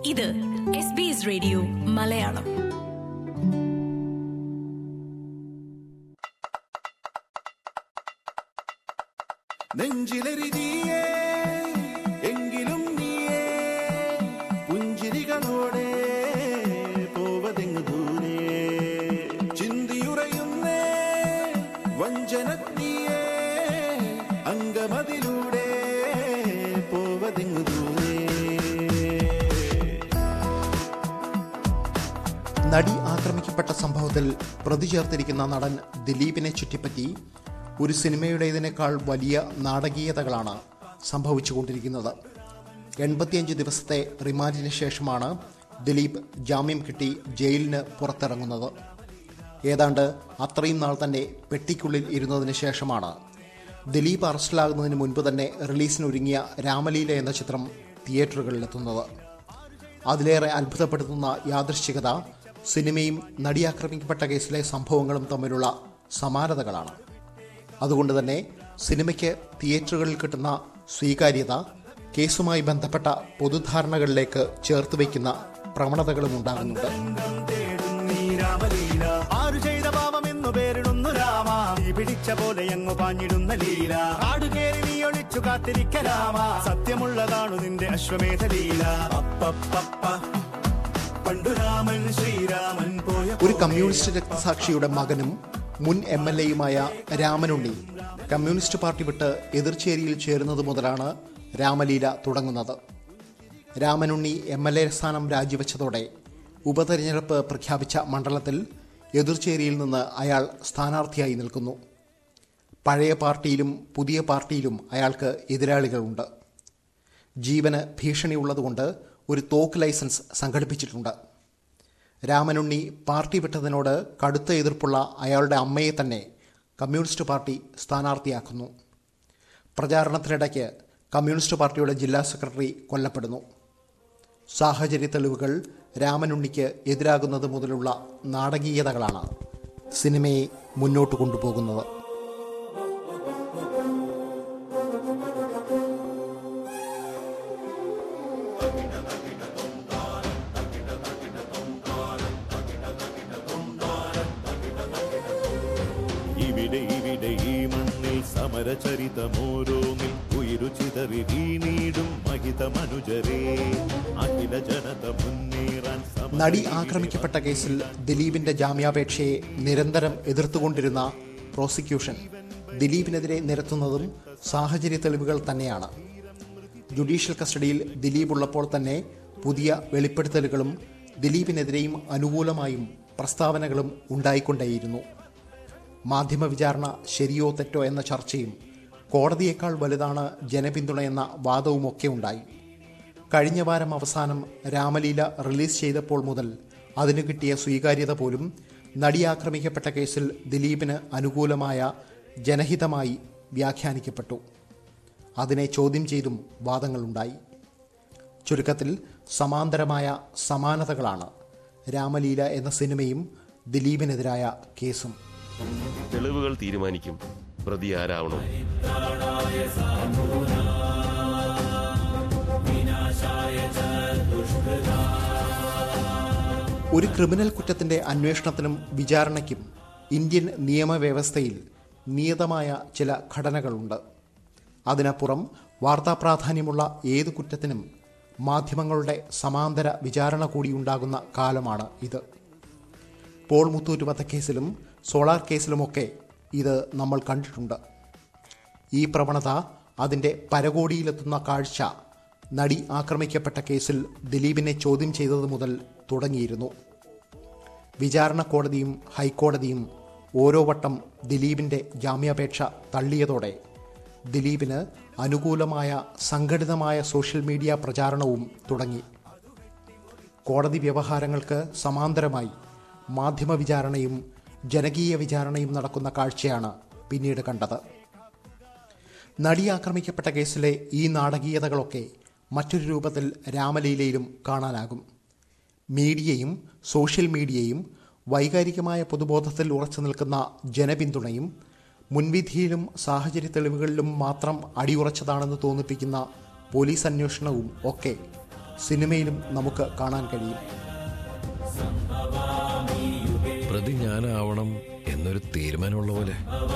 ഇത് SBS radio Malayalam. നെഞ്ചിലെരിതിയേ എങ്കിലും നീയേ പുഞ്ചിരികളോടെ പോവതെങ്ങു ദൂരെ ചിന്തിയുറയുന്നേ വഞ്ചനത്തിയേ അങ്കമതിലൂടെ പോവതെങ്ങു ദൂരെ. നടി ആക്രമിക്കപ്പെട്ട സംഭവത്തിൽ പ്രതി ചേർത്തിരിക്കുന്ന നടൻ ദിലീപിനെ ചുറ്റിപ്പറ്റി ഒരു സിനിമയുടേതിനേക്കാൾ വലിയ നാടകീയതകളാണ് സംഭവിച്ചുകൊണ്ടിരിക്കുന്നത്. 85 ദിവസത്തെ റിമാൻഡിന് ശേഷമാണ് ദിലീപ് ജാമ്യം കിട്ടി ജയിലിന് പുറത്തിറങ്ങുന്നത്. ഏതാണ്ട് അത്രയും നാൾ തന്നെ പെട്ടിക്കുള്ളിൽ ഇരുന്നതിന് ശേഷമാണ് ദിലീപ് അറസ്റ്റിലാകുന്നതിന് മുൻപ് തന്നെ റിലീസിനൊരുങ്ങിയ രാമലീല എന്ന ചിത്രം തിയേറ്ററുകളിലെത്തുന്നത്. അതിലേറെ അത്ഭുതപ്പെടുത്തുന്ന യാദൃശ്ചികത സിനിമയും നടിയാക്രമിക്കപ്പെട്ട കേസിലെ സംഭവങ്ങളും തമ്മിലുള്ള സമാനതകളാണ്. അതുകൊണ്ട് തന്നെ സിനിമയ്ക്ക് തിയേറ്ററുകളിൽ കിട്ടുന്ന സ്വീകാര്യത കേസുമായി ബന്ധപ്പെട്ട പൊതുധാരണകളിലേക്ക് ചേർത്ത് വയ്ക്കുന്ന പ്രവണതകളും ഉണ്ടാകുന്നുണ്ട്. ഒരു കമ്മ്യൂണിസ്റ്റ് രക്തസാക്ഷിയുടെ മകനും മുൻ MLA-യുമായ രാമനുണ്ണി കമ്മ്യൂണിസ്റ്റ് പാർട്ടി വിട്ട് എതിർചേരിയിൽ ചേരുന്നത് മുതലാണ് രാമലീല തുടങ്ങുന്നത്. രാമനുണ്ണി MLA സ്ഥാനം രാജിവെച്ചതോടെ ഉപതെരഞ്ഞെടുപ്പ് പ്രഖ്യാപിച്ച മണ്ഡലത്തിൽ എതിർചേരിയിൽ നിന്ന് അയാൾ സ്ഥാനാർത്ഥിയായി നിൽക്കുന്നു. പഴയ പാർട്ടിയിലും പുതിയ പാർട്ടിയിലും അയാൾക്ക് എതിരാളികളുണ്ട്. ജീവന് ഭീഷണിയുള്ളതുകൊണ്ട് ഒരു തോക്ക് ലൈസൻസ് സംഘടിപ്പിച്ചിട്ടുണ്ട്. രാമനുണ്ണി പാർട്ടി വിട്ടതിനോട് കടുത്ത എതിർപ്പുള്ള അയാളുടെ അമ്മയെ തന്നെ കമ്മ്യൂണിസ്റ്റ് പാർട്ടി സ്ഥാനാർത്ഥിയാക്കുന്നു. പ്രചാരണത്തിനിടയ്ക്ക് കമ്മ്യൂണിസ്റ്റ് പാർട്ടിയുടെ ജില്ലാ സെക്രട്ടറി കൊല്ലപ്പെടുന്നു. സാഹചര്യ തെളിവുകൾ രാമനുണ്ണിക്ക് എതിരാകുന്നത് മുതലുള്ള നാടകീയതകളാണ് സിനിമയെ മുന്നോട്ട് കൊണ്ടുപോകുന്നത്. ഇവിടെ ഈ മണ്ണിൽ സമരചരിതമോരോന്നിൽ ഉയരു ചിതറി വീണീടും മഹിതമനുജരേ അഖില ജനത മുന്നേറാൻ. നടി ആക്രമിക്കപ്പെട്ട കേസിൽ ദിലീപിന്റെ ജാമ്യാപേക്ഷയെ നിരന്തരം എതിർത്തുകൊണ്ടിരുന്ന പ്രോസിക്യൂഷൻ ദിലീപിനെതിരെ നിരത്തുന്നതും സാഹചര്യ തെളിവുകൾ തന്നെയാണ്. ജുഡീഷ്യൽ കസ്റ്റഡിയിൽ ദിലീപ് ഉള്ളപ്പോൾ തന്നെ പുതിയ വെളിപ്പെടുത്തലുകളും ദിലീപിനെതിരെയും അനുകൂലമായും പ്രസ്താവനകളും ഉണ്ടായിക്കൊണ്ടേയിരുന്നു. മാധ്യമ വിചാരണ ശരിയോ തെറ്റോ എന്ന ചർച്ചയും കോടതിയേക്കാൾ വലുതാണ് ജനപിന്തുണയെന്ന വാദവുമൊക്കെ ഉണ്ടായി. കഴിഞ്ഞ വാരം അവസാനം രാമലീല റിലീസ് ചെയ്തപ്പോൾ മുതൽ അതിന് കിട്ടിയ സ്വീകാര്യത പോലും നടി ആക്രമിക്കപ്പെട്ട കേസിൽ ദിലീപിന് അനുകൂലമായ ജനഹിതമായി വ്യാഖ്യാനിക്കപ്പെട്ടു. അതിനെ ചോദ്യം ചെയ്തും വാദങ്ങളുണ്ടായി. ചുരുക്കത്തിൽ സമാന്തരമായ സമാനതകളാണ് രാമലീല എന്ന സിനിമയും ദിലീപിനെതിരായ കേസും. തെളിവുകൾ തീരുമാനിക്കും പ്രതി ആരാവണോ. ഒരു ക്രിമിനൽ കുറ്റത്തിന്റെ അന്വേഷണത്തിനും വിചാരണയ്ക്കും ഇന്ത്യൻ നിയമവ്യവസ്ഥയിൽ നിയതമായ ചില ഘടനകളുണ്ട്. അതിനപ്പുറം വാർത്താ പ്രാധാന്യമുള്ള ഏതു കുറ്റത്തിനും മാധ്യമങ്ങളുടെ സമാന്തര വിചാരണ കൂടിയുണ്ടാകുന്ന കാലമാണ് ഇത്. പോൾ മുത്തൂറ്റ് വധക്കേസിലും സോളാർ കേസിലുമൊക്കെ ഇത് നമ്മൾ കണ്ടിട്ടുണ്ട്. ഈ പ്രവണത അതിൻ്റെ പരകോടിയിലെത്തുന്ന കാഴ്ച നടി ആക്രമിക്കപ്പെട്ട കേസിൽ ദിലീപിനെ ചോദ്യം ചെയ്തത് മുതൽ തുടങ്ങിയിരുന്നു. വിചാരണ കോടതിയും ഹൈക്കോടതിയും ഓരോ വട്ടം ദിലീപിൻ്റെ ജാമ്യാപേക്ഷ തള്ളിയതോടെ ദിലീപിന് അനുകൂലമായ സംഘടിതമായ സോഷ്യൽ മീഡിയ പ്രചാരണവും തുടങ്ങി. കോടതി വ്യവഹാരങ്ങൾക്ക് സമാന്തരമായി മാധ്യമ വിചാരണയും ജനകീയ വിചാരണയും നടക്കുന്ന കാഴ്ചയാണ് പിന്നീട് കണ്ടത്. നടി ആക്രമിക്കപ്പെട്ട കേസിലെ ഈ നാടകീയതകളൊക്കെ മറ്റൊരു രൂപത്തിൽ രാമലീലയിലും കാണാനാകും. മീഡിയയും സോഷ്യൽ മീഡിയയും വൈകാരികമായ പൊതുബോധത്തിൽ ഉറച്ചു നിൽക്കുന്ന ജനപിന്തുണയും മുൻവിധിയിലും സാഹചര്യ തെളിവുകളിലും മാത്രം അടിയുറച്ചതാണെന്ന് തോന്നിപ്പിക്കുന്ന പോലീസ് അന്വേഷണവും ഒക്കെ സിനിമയിലും നമുക്ക് കാണാൻ കഴിയും. പ്രതി ഞാനാവണം എന്നൊരു തീരുമാനമുള്ള പോലെ.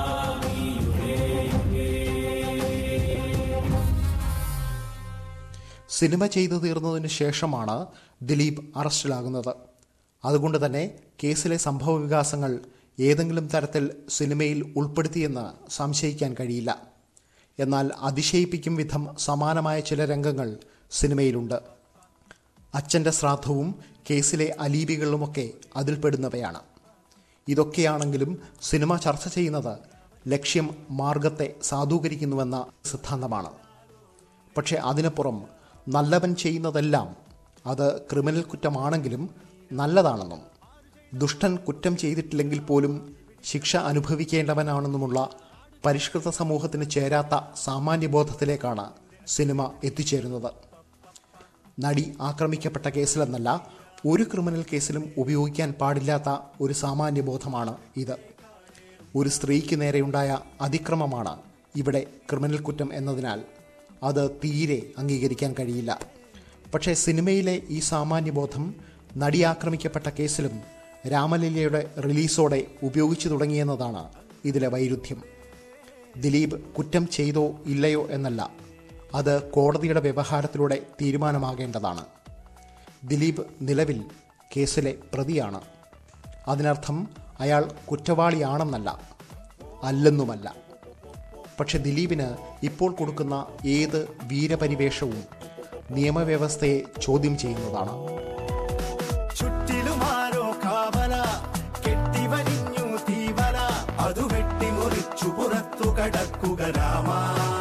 സിനിമ ചെയ്തു തീർന്നതിന് ശേഷമാണ് ദിലീപ് അറസ്റ്റിലാകുന്നത്. അതുകൊണ്ട് തന്നെ കേസിലെ സംഭവ വികാസങ്ങൾ ഏതെങ്കിലും തരത്തിൽ സിനിമയിൽ ഉൾപ്പെടുത്തിയെന്ന് സംശയിക്കാൻ കഴിയില്ല. എന്നാൽ അതിശയിപ്പിക്കും വിധം സമാനമായ ചില രംഗങ്ങൾ സിനിമയിലുണ്ട്. അച്ഛൻ്റെ ശ്രാദ്ധവും കേസിലെ അലീബികളുമൊക്കെ അതിൽപ്പെടുന്നവയാണ്. ഇതൊക്കെയാണെങ്കിലും സിനിമ ചർച്ച ചെയ്യുന്നത് ലക്ഷ്യം മാർഗത്തെ സാധൂകരിക്കുന്നുവെന്ന സിദ്ധാന്തമാണ്. പക്ഷേ അതിനപ്പുറം നല്ലവൻ ചെയ്യുന്നതെല്ലാം അത് ക്രിമിനൽ കുറ്റമാണെങ്കിലും നല്ലതാണെന്നും ദുഷ്ടൻ കുറ്റം ചെയ്തിട്ടില്ലെങ്കിൽ പോലും ശിക്ഷ അനുഭവിക്കേണ്ടവനാണെന്നുമുള്ള പരിഷ്കൃത സമൂഹത്തിന് ചേരാത്ത സാമാന്യബോധത്തിലേക്കാണ് സിനിമ എത്തിച്ചേരുന്നത്. നടി ആക്രമിക്കപ്പെട്ട കേസിലെന്നല്ല, ഒരു ക്രിമിനൽ കേസിലും ഉപയോഗിക്കാൻ പാടില്ലാത്ത ഒരു സാമാന്യബോധമാണ് ഇത്. ഒരു സ്ത്രീക്ക് നേരെയുണ്ടായ അതിക്രമമാണ് ഇവിടെ ക്രിമിനൽ കുറ്റം എന്നതിനാൽ അത് തീരെ അംഗീകരിക്കാൻ കഴിയില്ല. പക്ഷേ സിനിമയിലെ ഈ സാമാന്യബോധം നടി ആക്രമിക്കപ്പെട്ട കേസിലും രാമലീലയുടെ റിലീസോടെ ഉപയോഗിച്ചു തുടങ്ങിയെന്നതാണ് ഇതിലെ വൈരുദ്ധ്യം. ദിലീപ് കുറ്റം ചെയ്തോ ഇല്ലയോ എന്നല്ല, അത് കോടതിയുടെ വ്യവഹാരത്തിലൂടെ തീരുമാനമാകേണ്ടതാണ്. ദിലീപ് നിലവിൽ കേസിലെ പ്രതിയാണ്. അതിനർത്ഥം അയാൾ കുറ്റവാളിയാണെന്നല്ല, അല്ലെന്നുമല്ല. പക്ഷെ ദിലീപിന് ഇപ്പോൾ കൊടുക്കുന്ന ഏത് വീരപരിവേഷവും നിയമവ്യവസ്ഥയെ ചോദ്യം ചെയ്യുന്നതാണ്. ചുറ്റിലുമാരോ കാവല കെട്ടിവലിഞ്ഞു തീവല, അതു വെട്ടിമുറിച്ചു പുറത്തു കടക്കുക രാമ.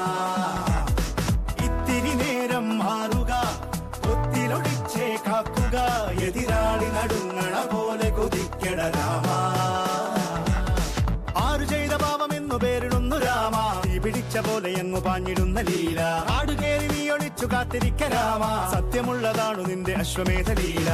ഇത്തിരി നേരം മാറുക, ഒത്തിലൊടിച്ചേ കാക്കുക, എതിരാളി നടുങ്ങണ പോലെ കൊതിക്കട രാമ. ആരു ചെയ്ത പാപമെന്നു പേരിടുന്നു രാമ, തീ പിടിച്ച പോലെ എങ്ങു പാഞ്ഞിടുന്ന ലീല. ആടുകേറി നീ ഒളിച്ചു കാത്തിരിക്ക രാമ, സത്യമുള്ളതാണു നിന്റെ അശ്വമേധ ലീല.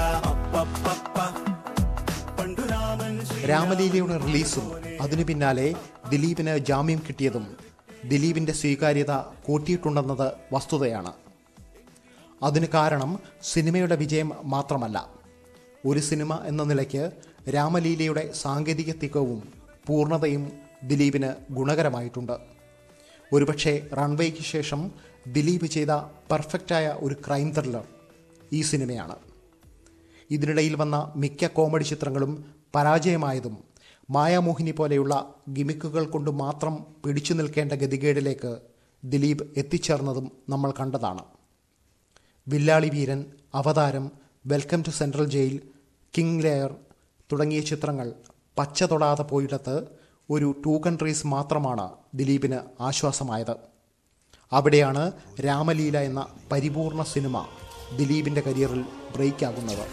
രാമലീലയുടെ റിലീസും അതിനു പിന്നാലെ ദിലീപിന് ജാമ്യം കിട്ടിയതും ദിലീപിന്റെ സ്വീകാര്യത കൂട്ടിയിട്ടുണ്ടെന്നത് വസ്തുതയാണ്. അതിന് കാരണം സിനിമയുടെ വിജയം മാത്രമല്ല. ഒരു സിനിമ എന്ന നിലയ്ക്ക് രാമലീലയുടെ സാങ്കേതിക തികവും പൂർണ്ണതയും ദിലീപിന് ഗുണകരമായിട്ടുണ്ട്. ഒരുപക്ഷെ റൺവേയ്ക്ക് ശേഷം ദിലീപ് ചെയ്ത പെർഫെക്റ്റായ ഒരു ക്രൈം ത്രില്ലർ ഈ സിനിമയാണ്. ഇതിനിടയിൽ വന്ന മിക്ക കോമഡി ചിത്രങ്ങളും പരാജയമായതും മായാമോഹിനി പോലെയുള്ള ഗിമിക്കുകൾ കൊണ്ട് മാത്രം പിടിച്ചു നിൽക്കേണ്ട ഗതികേടിലേക്ക് ദിലീപ് എത്തിച്ചേർന്നതും നമ്മൾ കണ്ടതാണ്. Villali Veeran, Avatharam, welcome to central jail, King Liar തുടങ്ങിയ ചിത്രങ്ങൾ പച്ച തൊടാതെ പോയിടത്ത് ഒരു 2 കൺട്രീസ് മാത്രമാണ് ദിലീപിന് ആശ്വാസമായത്. അവിടെയാണ് രാമലീല എന്ന പരിപൂർണ സിനിമ ദിലീപിൻ്റെ കരിയറിൽ ബ്രേക്ക് ആകുന്നത്.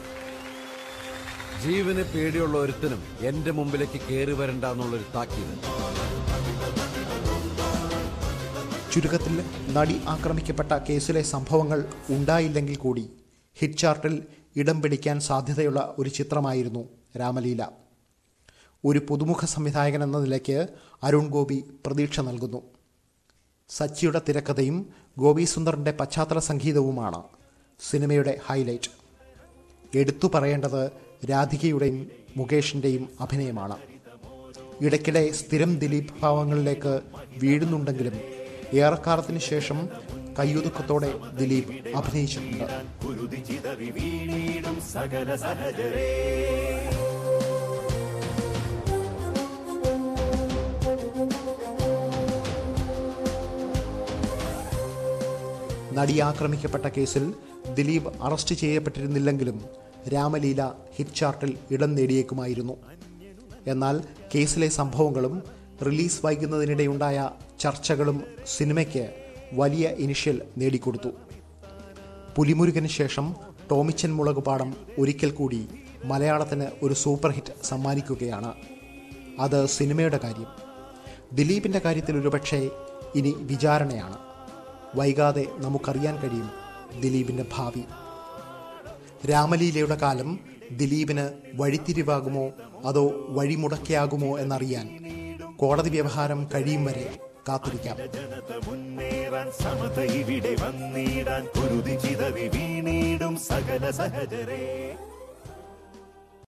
ജീവന് പേടിയുള്ള ഒരുത്തനും എന്റെ മുമ്പിലേക്ക് കയറി വരണ്ട എന്നുള്ളൊരു താക്കീത്. ചുരുക്കത്തിൽ നടി ആക്രമിക്കപ്പെട്ട കേസിലെ സംഭവങ്ങൾ ഉണ്ടായില്ലെങ്കിൽ കൂടി ഹിറ്റ് ചാർട്ടിൽ ഇടം പിടിക്കാൻ സാധ്യതയുള്ള ഒരു ചിത്രമായിരുന്നു രാമലീല. ഒരു പുതുമുഖ സംവിധായകൻ എന്ന നിലയ്ക്ക് അരുൺ ഗോപി പ്രതീക്ഷ നൽകുന്നു. സച്ചിയുടെ തിരക്കഥയും ഗോപി സുന്ദറിൻ്റെ പശ്ചാത്തല സംഗീതവുമാണ് സിനിമയുടെ ഹൈലൈറ്റ്. എടുത്തു പറയേണ്ടത് രാധികയുടെയും മുകേഷിൻ്റെയും അഭിനയമാണ്. ഇടയ്ക്കിടെ സ്ഥിരം ദിലീപ് ഭാവങ്ങളിലേക്ക് വീഴുന്നുണ്ടെങ്കിലും ഏറെക്കാലത്തിന് ശേഷം കയ്യൊതുക്കത്തോടെ ദിലീപ് അഭിനയിച്ചിട്ടുണ്ട്. നടി ആക്രമിക്കപ്പെട്ട കേസിൽ ദിലീപ് അറസ്റ്റ് ചെയ്യപ്പെട്ടിരുന്നില്ലെങ്കിലും രാമലീല ഹിറ്റ് ചാർട്ടിൽ ഇടം നേടിയേക്കുമായിരുന്നു. എന്നാൽ കേസിലെ സംഭവങ്ങളും റിലീസ് വൈകുന്നതിനിടെയുണ്ടായ ചർച്ചകളും സിനിമയ്ക്ക് വലിയ ഇനിഷ്യൽ നേടിക്കൊടുത്തു. പുലിമുരുകന് ശേഷം ടോമിച്ചൻ മുളകുപാടം ഒരിക്കൽ കൂടി മലയാളത്തിന് ഒരു സൂപ്പർ ഹിറ്റ് സമ്മാനിക്കുകയാണ്. അത് സിനിമയുടെ കാര്യം. ദിലീപിൻ്റെ കാര്യത്തിൽ ഒരുപക്ഷെ ഇനി വിചാരണയാണ്. വൈകാതെ നമുക്കറിയാൻ കഴിയും ദിലീപിൻ്റെ ഭാവി. രാമലീലയുടെ കാലം ദിലീപിന് വഴിത്തിരിവാകുമോ അതോ വഴിമുടക്കിയാകുമോ എന്നറിയാൻ കോടതി വ്യവഹാരം കഴിയും വരെ കാത്തിരിക്കാം. ജനത മുന്നേറാൻ സമത ഇവിടെ വന്നിടാൻ കുരുതി ചിതറി വീണിടും സകല സഹജരേ.